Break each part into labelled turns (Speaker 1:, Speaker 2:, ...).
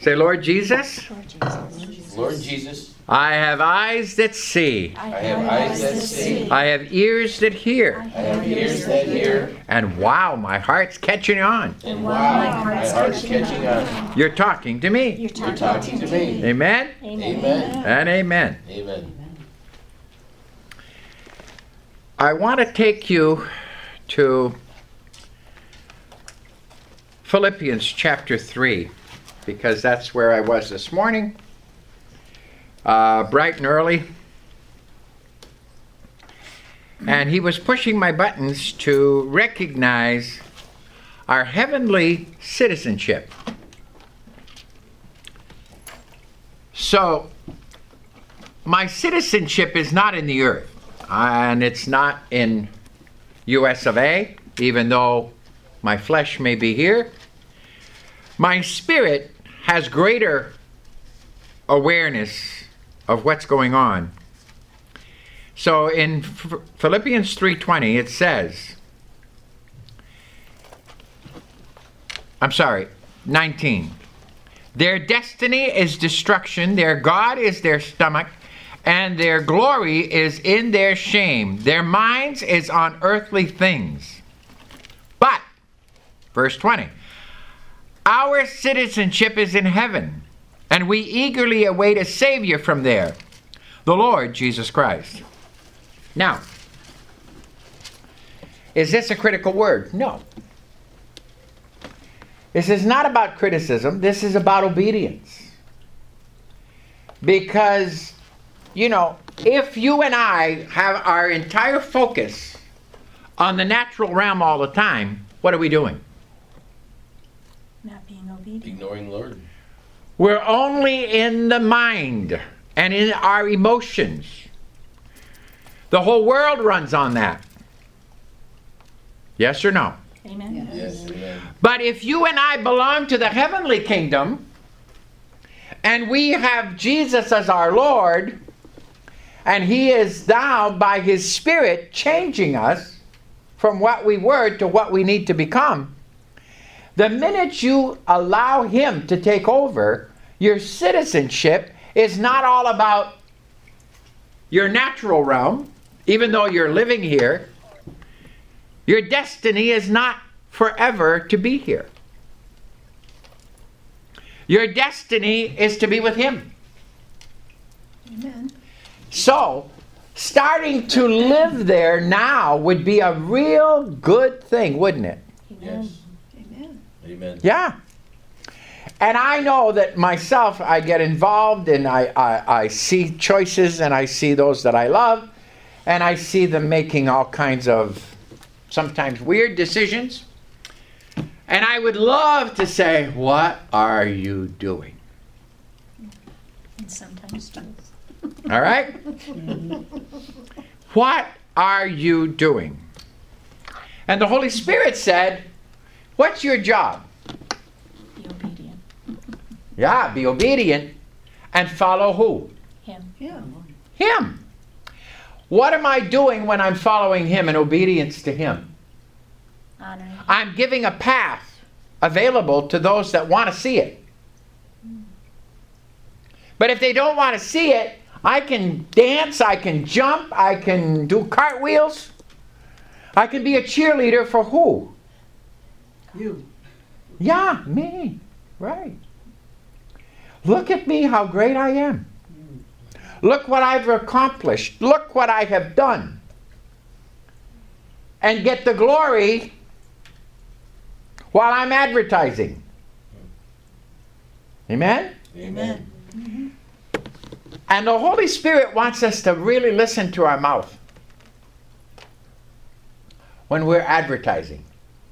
Speaker 1: Say, Lord Jesus,
Speaker 2: Lord Jesus.
Speaker 3: Lord Jesus,
Speaker 1: I have eyes that see.
Speaker 2: I
Speaker 3: have eyes that see.
Speaker 1: I have ears that hear.
Speaker 3: I have ears that hear.
Speaker 1: And wow, my heart's catching on.
Speaker 3: And wow, my heart's catching on.
Speaker 1: You're talking to me.
Speaker 2: You're
Speaker 3: You're talking to me.
Speaker 1: Amen
Speaker 3: Amen.
Speaker 1: and amen.
Speaker 3: Amen.
Speaker 1: I want to take you to Philippians chapter 3, because that's where I was this morning, bright and early. And he was pushing my buttons to recognize our heavenly citizenship. So, my citizenship is not in the earth, and it's not in US of A, even though my flesh may be here. My spirit has greater awareness of what's going on. So in Philippians 3:20 it says, 19. Their destiny is destruction, their God is their stomach, and their glory is in their shame. Their minds is on earthly things. But, verse 20, our citizenship is in heaven, and we eagerly await a Savior from there, the Lord Jesus Christ. Now, is this a critical word? No. This is not about criticism. This is about obedience. Because, you know, if you and I have our entire focus on the natural realm all the time, what are we doing?
Speaker 2: Not being obedient.
Speaker 3: Ignoring the Lord.
Speaker 1: We're only in the mind and in our emotions. The whole world runs on that. Yes or no?
Speaker 2: Amen.
Speaker 3: Yes, amen.
Speaker 1: But if you and I belong to the heavenly kingdom, and we have Jesus as our Lord, and He is now, by His Spirit, changing us from what we were to what we need to become, the minute you allow Him to take over, your citizenship is not all about your natural realm, even though you're living here. Your destiny is not forever to be here. Your destiny is to be with Him.
Speaker 2: Amen.
Speaker 1: So, starting to live there now would be a real good thing, wouldn't it?
Speaker 2: Amen.
Speaker 3: Yes.
Speaker 2: Amen.
Speaker 3: Amen.
Speaker 1: Yeah. And I know that myself, I get involved and I see choices and I see those that I love, and I see them making all kinds of sometimes weird decisions. And I would love to say, what are you doing?
Speaker 2: And sometimes too.
Speaker 1: All right? What are you doing? And the Holy Spirit said, what's your job?
Speaker 2: Be obedient.
Speaker 1: Yeah, be obedient and follow who?
Speaker 2: Him.
Speaker 1: Him. What am I doing when I'm following Him in obedience to Him?
Speaker 2: Honor Him.
Speaker 1: I'm giving a path available to those that want to see it. But if they don't want to see it, I can dance, I can jump, I can do cartwheels. I can be a cheerleader for who?
Speaker 4: You.
Speaker 1: Yeah, me. Right. Look at me, how great I am. Look what I've accomplished. Look what I have done. And get the glory while I'm advertising. Amen?
Speaker 3: Amen.
Speaker 1: And the Holy Spirit wants us to really listen to our mouth when we're advertising.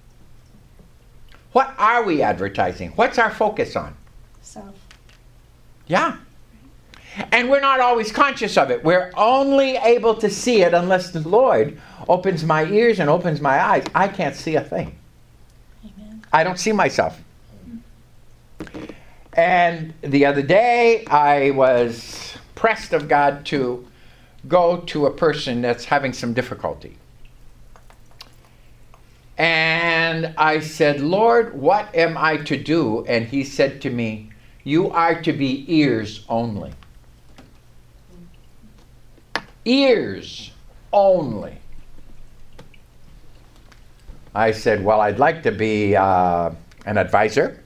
Speaker 1: What are we advertising? What's our focus on?
Speaker 2: Self.
Speaker 1: Yeah. And we're not always conscious of it. We're only able to see it unless the Lord opens my ears and opens my eyes. I can't see a thing.
Speaker 2: Amen.
Speaker 1: I don't see myself. And the other day, I was pressed of God to go to a person that's having some difficulty. And I said, Lord, what am I to do? And He said to me, You are to be ears only. Ears only. I said, well, I'd like to be an advisor.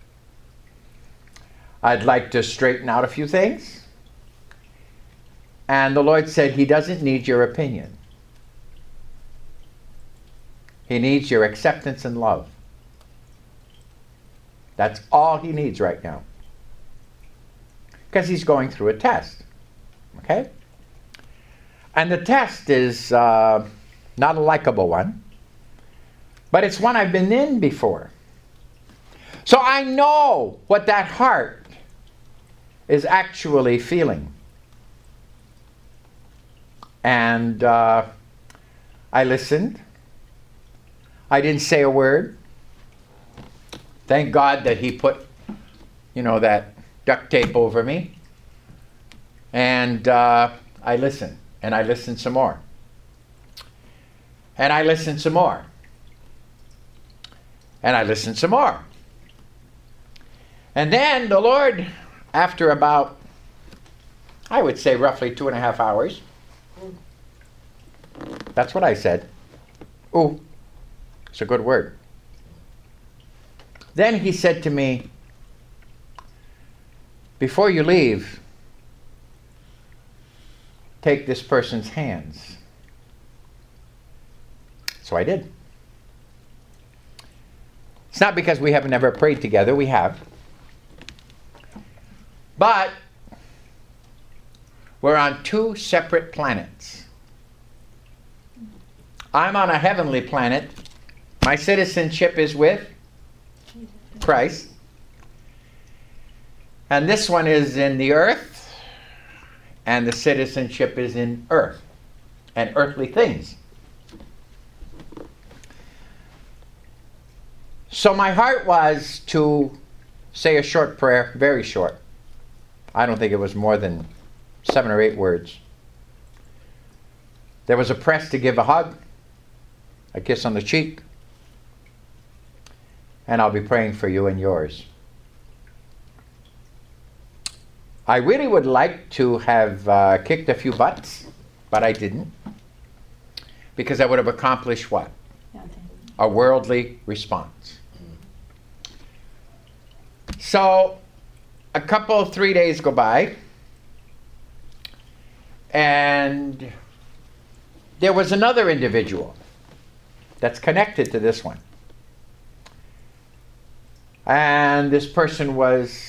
Speaker 1: I'd like to straighten out a few things. And the Lord said, He doesn't need your opinion. He needs your acceptance and love. That's all He needs right now. Because He's going through a test. Okay? And the test is not a likable one, but it's one I've been in before. So I know what that heart is actually feeling. And I listened. I didn't say a word. Thank God that He put, that duct tape over me. And I listened. And I listened some more. And I listened some more. And I listened some more. And then the Lord, after about, I would say roughly 2.5 hours, that's what I said. Ooh, it's a good word. Then He said to me, before you leave, take this person's hands. So I did. It's not because we have never prayed together. We have. But we're on 2 separate planets. I'm on a heavenly planet. My citizenship is with Christ. And this one is in the earth. And the citizenship is in earth and earthly things. So my heart was to say a short prayer, very short. I don't think it was more than 7 or 8 words. There was a press to give a hug, a kiss on the cheek, and I'll be praying for you and yours. I really would like to have kicked a few butts, but I didn't. Because I would have accomplished what?
Speaker 2: Nothing.
Speaker 1: A worldly response. So, 3 days go by, and there was another individual that's connected to this one. And this person was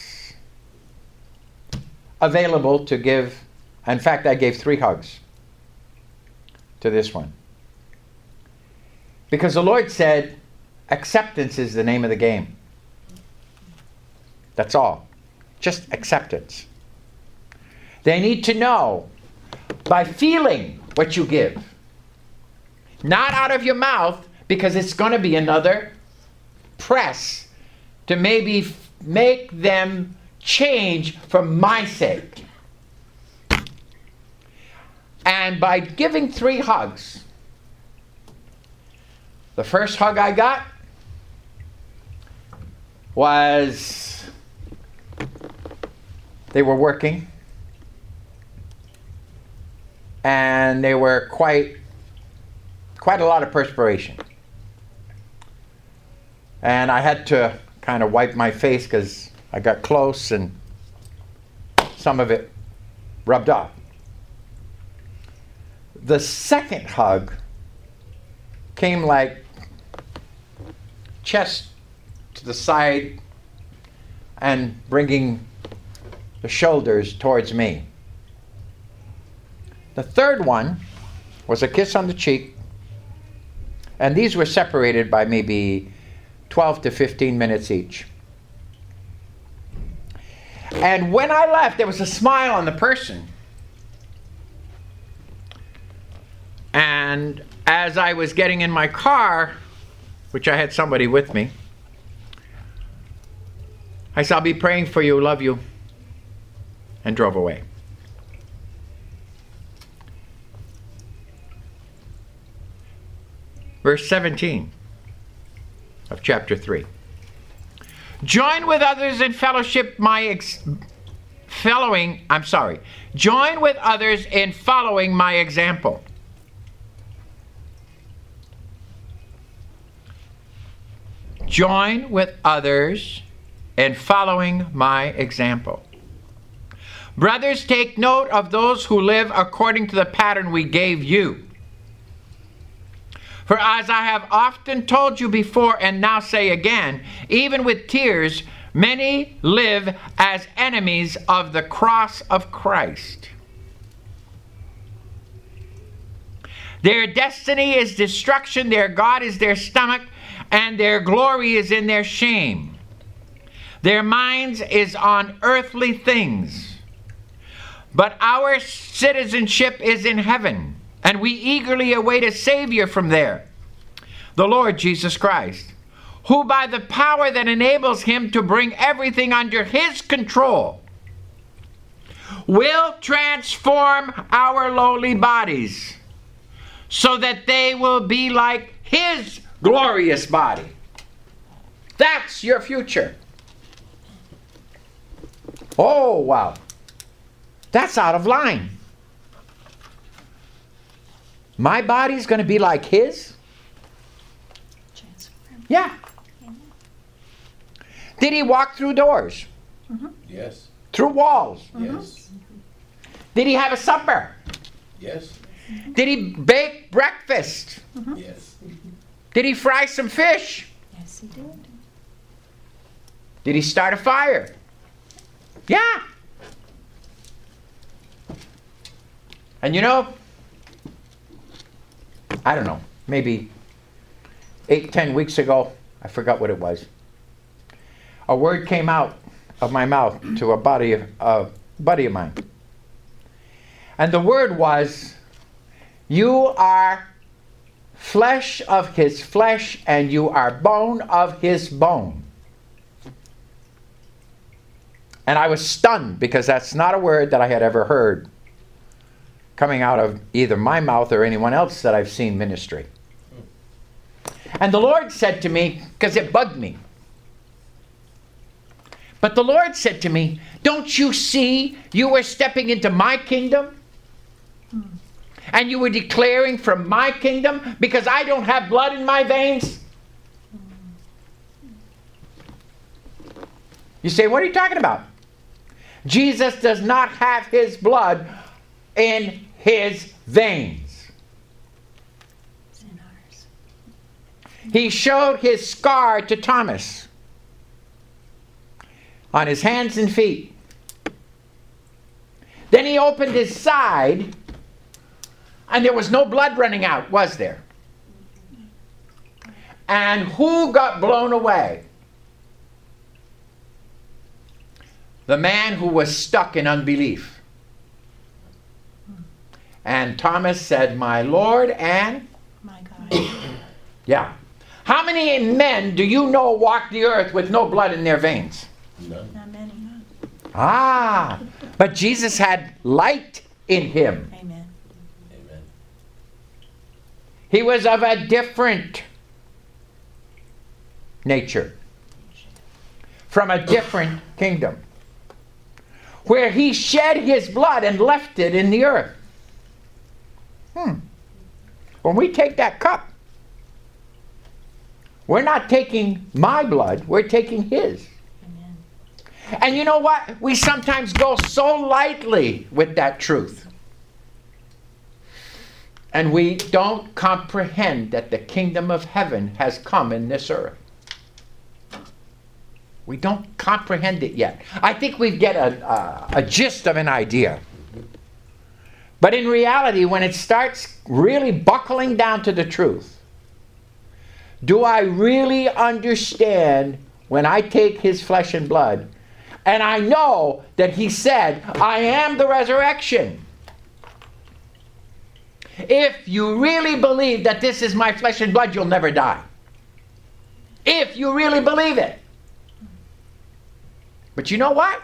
Speaker 1: available to give. In fact, I gave 3 hugs to this one. Because the Lord said, acceptance is the name of the game. That's all. Just acceptance. They need to know by feeling what you give. Not out of your mouth, because it's going to be another press to maybe make them change for my sake. And by giving 3 hugs, the first hug I got was, they were working, and they were quite a lot of perspiration. And I had to kind of wipe my face because I got close and some of it rubbed off. The second hug came like chest to the side and bringing the shoulders towards me. The third one was a kiss on the cheek, and these were separated by maybe 12 to 15 minutes each. And when I left, there was a smile on the person. And as I was getting in my car, which I had somebody with me, I said, I'll be praying for you, love you, and drove away. Verse 17 of chapter 3. Join with others in Join with others in following my example. Join with others in following my example. Brothers, take note of those who live according to the pattern we gave you. For as I have often told you before and now say again, even with tears, many live as enemies of the cross of Christ. Their destiny is destruction, their God is their stomach, and their glory is in their shame. Their minds is on earthly things. But our citizenship is in heaven, and we eagerly await a Savior from there, the Lord Jesus Christ, who by the power that enables him to bring everything under his control will transform our lowly bodies so that they will be like his glorious body. That's your future. Oh, wow. That's out of line. My body's going to be like his?
Speaker 2: Transform.
Speaker 1: Yeah.
Speaker 2: Amen.
Speaker 1: Did he walk through doors?
Speaker 3: Yes.
Speaker 1: Through walls?
Speaker 3: Yes.
Speaker 1: Did he have a supper?
Speaker 3: Yes.
Speaker 1: Did he bake breakfast?
Speaker 3: Yes.
Speaker 1: Did he fry some fish?
Speaker 2: Yes, he did.
Speaker 1: Did he start a fire? Yeah. And you know, I don't know, maybe 8-10 weeks ago, I forgot what it was, a word came out of my mouth to a buddy of mine. And the word was, you are flesh of his flesh and you are bone of his bone. And I was stunned because that's not a word that I had ever heard coming out of either my mouth or anyone else that I've seen ministry. And the Lord said to me, because it bugged me, but the Lord said to me, don't you see you were stepping into my kingdom? And you were declaring from my kingdom because I don't have blood in my veins? You say, what are you talking about? Jesus does not have his blood in his veins.
Speaker 2: It's in ours.
Speaker 1: He showed his scar to Thomas on his hands and feet. Then he opened his side and there was no blood running out, was there? And who got blown away? The man who was stuck in unbelief. And Thomas said, my Lord and
Speaker 2: My God.
Speaker 1: yeah. How many men do you know walk the earth with no blood in their veins?
Speaker 3: None.
Speaker 2: Not many.
Speaker 1: Ah, but Jesus had light in him.
Speaker 2: Amen.
Speaker 3: Amen.
Speaker 1: He was of a different nature, from a different kingdom, where he shed his blood and left it in the earth. When we take that cup, we're not taking my blood, we're taking his.
Speaker 2: Amen.
Speaker 1: And you know what? We sometimes go so lightly with that truth. And we don't comprehend that the kingdom of heaven has come in this earth. We don't comprehend it yet. I think we get a gist of an idea. But in reality, when it starts really buckling down to the truth, do I really understand when I take his flesh and blood, and I know that he said, I am the resurrection. If you really believe that this is my flesh and blood, you'll never die. If you really believe it. But you know what?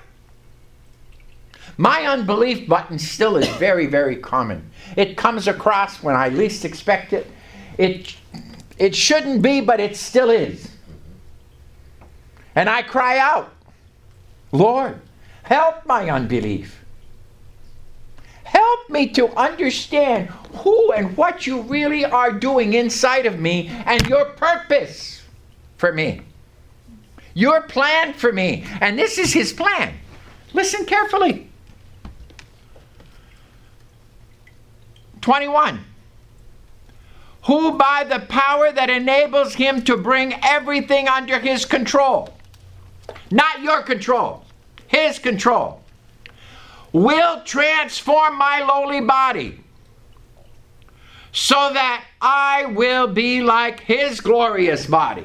Speaker 1: My unbelief button still is very, very common. It comes across when I least expect it. It shouldn't be, but it still is. And I cry out, Lord, help my unbelief. Help me to understand who and what you really are doing inside of me and your purpose for me. Your plan for me. And this is his plan. Listen carefully. 21. Who by the power that enables him to bring everything under his control, not your control, his control, will transform my lowly body so that I will be like his glorious body.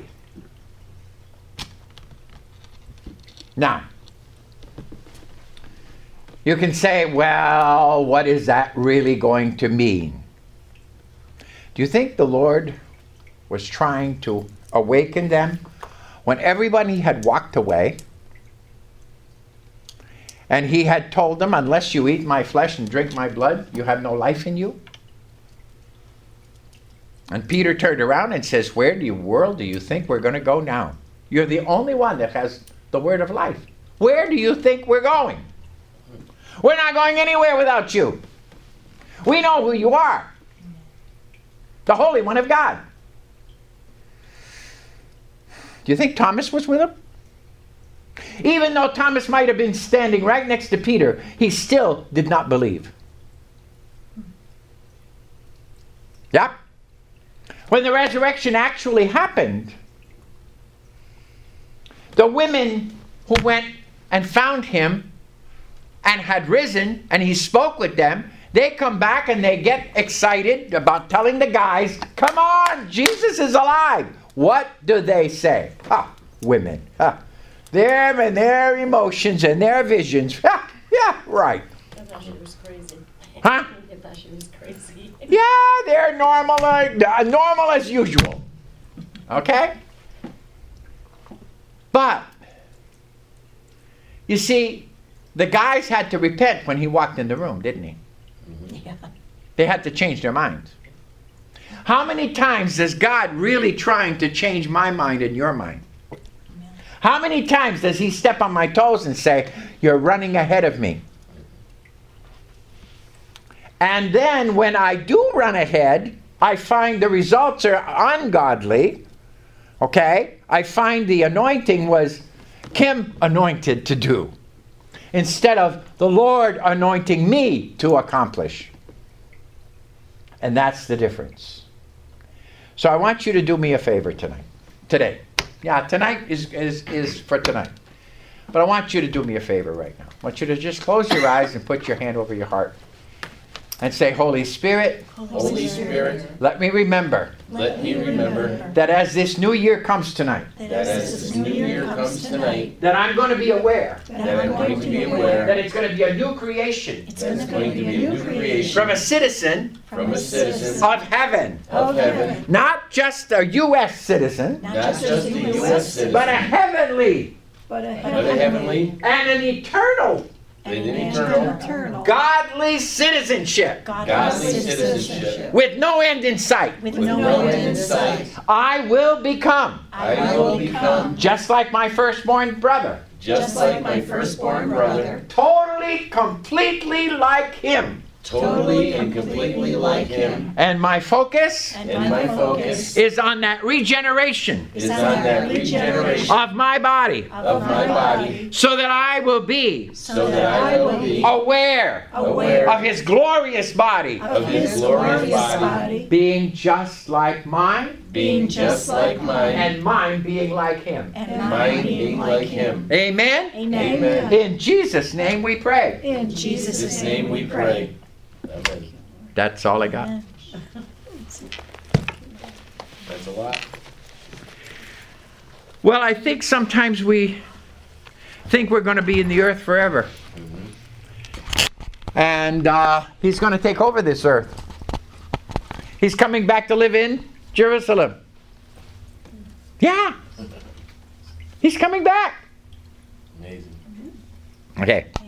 Speaker 1: Now, you can say, well, what is that really going to mean? Do you think the Lord was trying to awaken them when everybody had walked away? And he had told them, unless you eat my flesh and drink my blood, you have no life in you? And Peter turned around and says, where in the world do you think we're going to go now? You're the only one that has the word of life. Where do you think we're going? We're not going anywhere without you. We know who you are. The Holy One of God. Do you think Thomas was with him? Even though Thomas might have been standing right next to Peter, he still did not believe. Yep. When the resurrection actually happened, the women who went and found him and had risen, and he spoke with them, they come back and they get excited about telling the guys, come on, Jesus is alive. What do they say? Women. Them and their emotions and their visions. Yeah, right.
Speaker 2: I thought she was crazy.
Speaker 1: Huh?
Speaker 2: I thought she was crazy.
Speaker 1: Yeah, they're normal as usual. Okay? But, you see, the guys had to repent when he walked in the room, didn't he?
Speaker 2: Yeah.
Speaker 1: They had to change their minds. How many times is God really trying to change my mind and your mind? How many times does he step on my toes and say, you're running ahead of me? And then when I do run ahead, I find the results are ungodly. Okay? I find the anointing was Kim anointed to do, instead of the Lord anointing me to accomplish. And that's the difference. So I want you to do me a favor today. Yeah, tonight is for tonight. But I want you to do me a favor right now. I want you to just close your eyes and put your hand over your heart. And say, Holy Spirit,
Speaker 3: Holy Spirit,
Speaker 1: let me remember
Speaker 3: let me remember
Speaker 1: that as this new year comes tonight,
Speaker 3: that as this new year comes tonight,
Speaker 1: that I'm going to be aware
Speaker 3: that I'm going to be aware
Speaker 1: that it's going to be a new creation
Speaker 2: It's
Speaker 3: that it's going to be a new creation
Speaker 1: from a citizen
Speaker 3: from a citizen
Speaker 1: of heaven.
Speaker 3: of heaven,
Speaker 1: Not just a U.S. citizen,
Speaker 3: not just a U.S. citizen,
Speaker 1: but a heavenly
Speaker 2: but a
Speaker 3: but a heavenly
Speaker 1: and an eternal
Speaker 3: and an eternal
Speaker 1: godly citizenship
Speaker 3: godly citizenship
Speaker 1: with no end in sight.
Speaker 2: with
Speaker 3: with no end in sight.
Speaker 1: I will become
Speaker 3: I will become
Speaker 1: just like my firstborn brother,
Speaker 3: just like my firstborn brother,
Speaker 1: totally, completely like him.
Speaker 3: totally and completely like him,
Speaker 1: And my focus
Speaker 3: and my focus
Speaker 1: is on that regeneration
Speaker 3: is on that regeneration
Speaker 1: of my body,
Speaker 3: of my body,
Speaker 1: so that I will be
Speaker 3: so that I will be
Speaker 1: aware
Speaker 3: aware
Speaker 1: of his glorious body,
Speaker 3: of his glorious body,
Speaker 1: being just like mine,
Speaker 3: being just like mine,
Speaker 1: and mine being like him.
Speaker 3: and mine being like him.
Speaker 1: Amen?
Speaker 3: Amen.
Speaker 1: In Jesus' name we pray.
Speaker 2: In
Speaker 3: In Jesus' name we pray. Amen.
Speaker 1: That's all I got.
Speaker 3: That's a lot.
Speaker 1: Well, I think sometimes we think we're going to be in the earth forever. And he's going to take over this earth. He's coming back to live in Jerusalem. Yeah. He's coming back.
Speaker 3: Amazing.
Speaker 1: Okay.